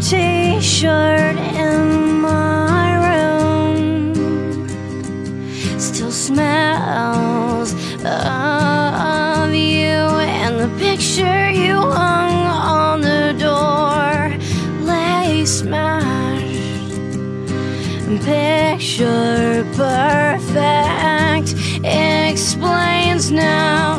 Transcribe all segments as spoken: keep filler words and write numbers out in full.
t-shirt in my room still smells of you, and the picture you hung on the door lay smashed. Picture perfect explains now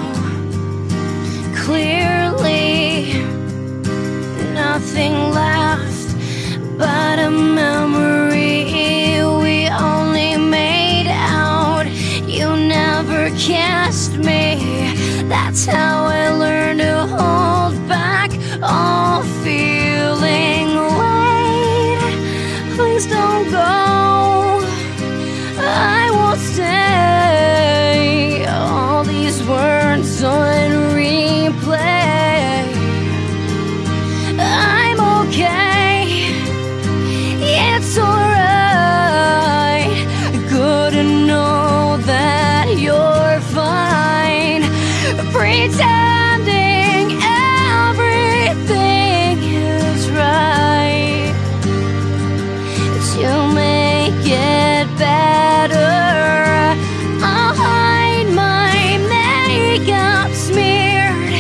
clearly nothing left but a memory we only made out. You never kissed me. That's how I learned to hold back all feeling. Wait, please don't go. I won't stay. All these words on replay. I'm okay. It's alright. Good to know that you're fine. Pretending everything is right to make it better. I'll hide my makeup smeared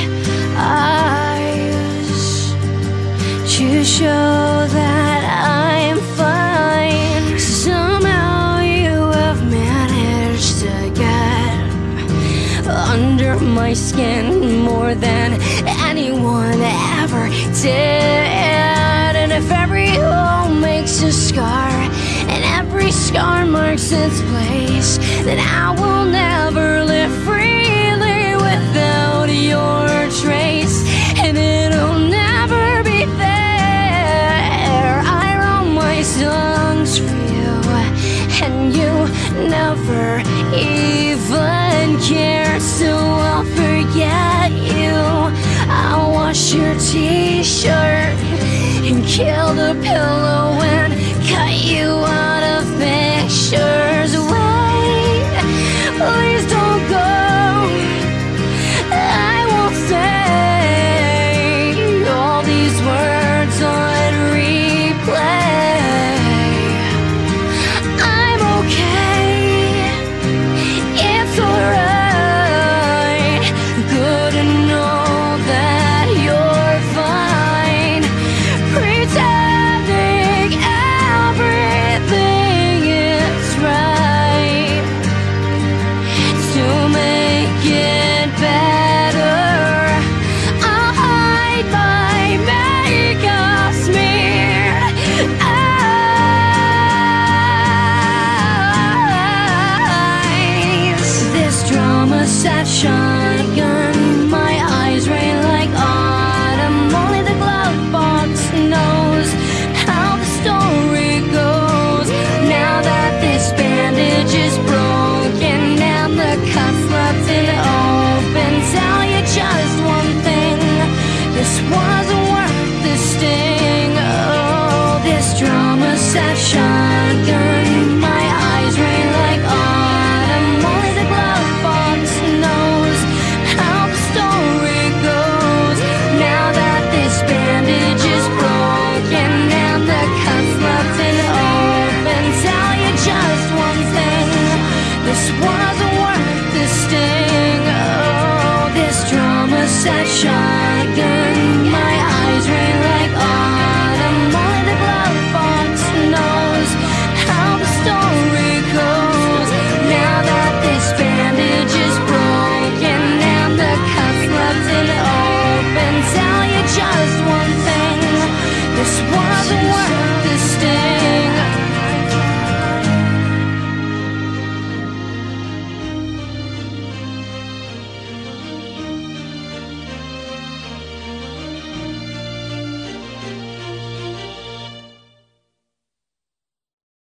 eyes to show that I'm fine. Somehow you have managed to get under my skin more than anyone ever did. And if every hole makes a scar and every scar marks its place, then I will never live freely without your trace. And it'll never be fair. I wrote my songs for you, and you never even care. So I'll forget you. I'll wash your t-shirt and kill the pillow and cut you out of pictures. Wait, please don't go. I won't say all these words on replay. I'm okay. It's alright. Good to know that you're fine. Pretending everything is right to make it better. I'll hide my makeup smeared eyes. This drama set shotgun, my eyes rain like autumn. Only the glove box knows how the story goes. Now that this bandage is broken and the cuts left it open, tell you just one thing: this wasn't worth the sting. Oh, this drama set shotgun, my eyes rain like autumn. Only the glove box knows how the story goes. Now that this bandage is broken and the cuts left it open, tell you just one thing: this wasn't worth the sting. Oh, this drama set shotgun.